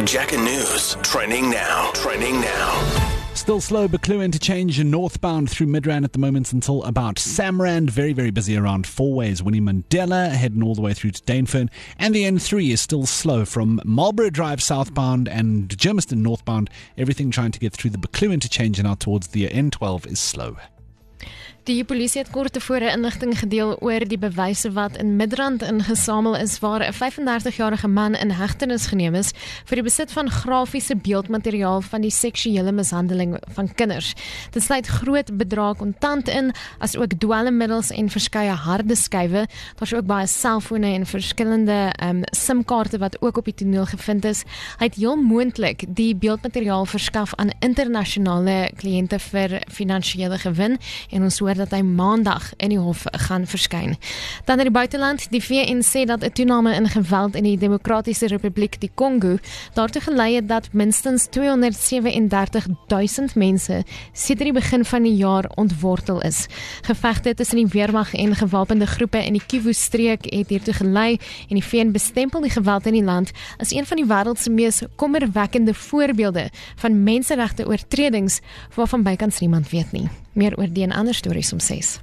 Jacker News, trending now. Still slow, Buccleuch interchange northbound through Midrand at the moment until about Samrand. Very, very busy around four ways. Winnie Mandela heading all the way through to Dainfern. And the N3 is still slow from Marlborough Drive southbound and Germiston northbound. Everything trying to get through the Buccleuch interchange and out towards the N12 is slow. Die polisie het kort tevore inligting gedeel oor die bewyse wat in Midrand ingesamel is waar 'n 35-jarige man in hegtenis geneem is vir die besit van grafiese beeldmateriaal van die seksuele mishandeling van kinders. Dit sluit groot bedrae kontant in, as ook dwelmmiddels en verskeie harde skywe. Daar's ook baie selfone en verskillende SIM-kaarte wat ook op die toneel gevind is. Hy het heel moontlik die beeldmateriaal verskaf aan internasionale kliënte vir finansiële gewin en ons hoor dat hy maandag in die hof gaan verskyn. Dan in die buiteland, die VN sê dat 'n toename in geweld in die Demokratiese Republiek die Kongo daartoe gelei het dat minstens 237,000 mense sedert die begin van die jaar ontwortel is. Gevegte tussen die weermag en gewapende groepe in die Kivu-streek het hiertoe gelei en die VN bestempel die geweld in die land as een van die wêreld se mees kommerwekkende voorbeelde van menseregte oortredings waarvan bykans niemand weet nie. Meer oor die en ander stories om 6.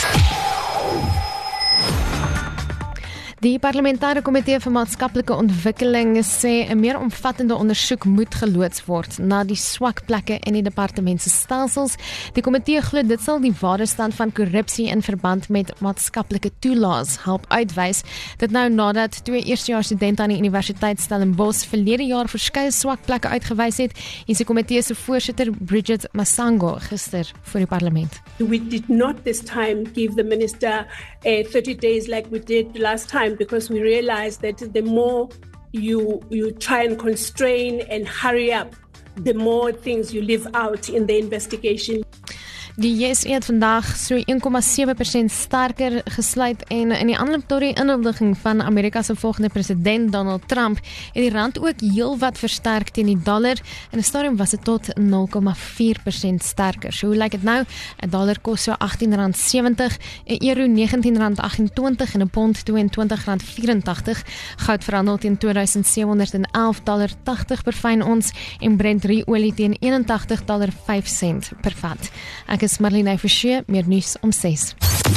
Die Parlementêre Komitee vir Maatskaplike Ontwikkeling sê 'n meer omvattende ondersoek moet geloods word na die swak plekke in die departement se stelsels. Die komitee glo dit sal die ware stand van korrupsie in verband met maatskaplike toelaas help uitwys. Dit nou nadat 2 eerstejaars studente aan die Universiteit Stellenbosch verlede jaar verskeie swak plekke uitgewys het, en sy komitee se voorsitter Bridget Masango gister voor die parlement. We did not this time give the minister 30 days like we did last time, because we realized that the more you try and constrain and hurry up, the more things you leave out in the investigation. Die JSE het vandag so 1,7% sterker gesluit en in die aanloop tot die inhuldiging van Amerika se volgende president Donald Trump het die rand ook heelwat versterk teen die dollar. In 'n stadium was dit tot 0,4% sterker. So hoe lyk dit nou? 'n dollar kos so R18.70, 'n euro R19.28 en 'n pond R22.84. Goud verhandel teen $2,711.80 per fyn ons en Brent olie teen $81.05 per vat. Ek is Marlene Forsie, meer nuus om 6.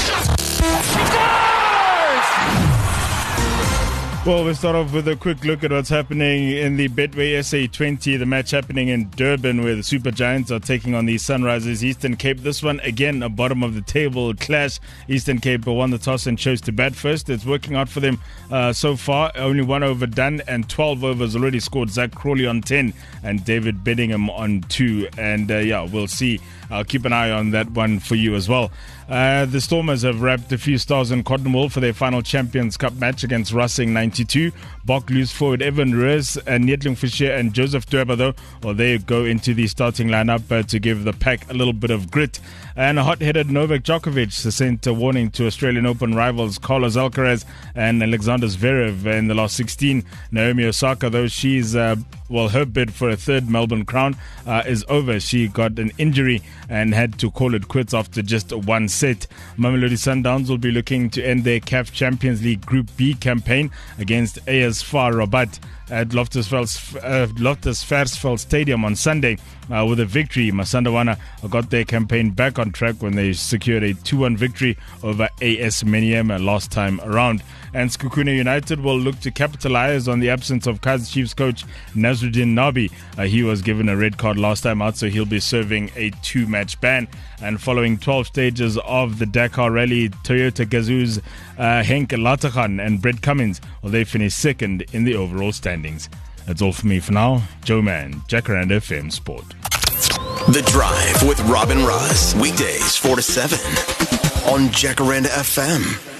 Well, we'll start off with a quick look at what's happening in the Betway SA20, the match happening in Durban where the Super Giants are taking on the Sunrisers Eastern Cape. This one, again, a bottom of the table clash. Eastern Cape won the toss and chose to bat first. It's working out for them so far. Only 1 over done and 12 overs already scored. Zach Crawley on 10 and David Bedingham on 2. And we'll see. I'll keep an eye on that one for you as well. The Stormers have wrapped a few stars in cotton wool for their final Champions Cup match against Racing 92. Bok loose forward Evan Reyes and Nietling Fisher and Joseph Dweba, though, they go into the starting lineup to give the pack a little bit of grit. And a hot-headed Novak Djokovic sent a warning to Australian Open rivals Carlos Alcaraz and Alexander Zverev in the last 16. Naomi Osaka, though, she's her bid for a third Melbourne crown is over. She got an injury and had to call it quits after just one set. Mamelodi Sundowns will be looking to end their CAF Champions League Group B campaign against AS FAR Rabat at Loftus Versfeld Stadium on Sunday. With a victory, Masandawana got their campaign back on track when they secured a 2-1 victory over AS Maniema last time around. And Sekhukhune United will look to capitalize on the absence of Kaizer Chiefs coach Nazruddin Nabi. He was given a red card last time out, so he'll be serving a 2-match ban. And following 12 stages of the Dakar Rally, Toyota Gazoo's Henk Lateghan and Brett Cummins, they finished second in the overall standings. That's all for me for now. Joe Mann, Jacaranda FM Sport. The Drive with Robin Ross. Weekdays 4 to 7 on Jacaranda FM.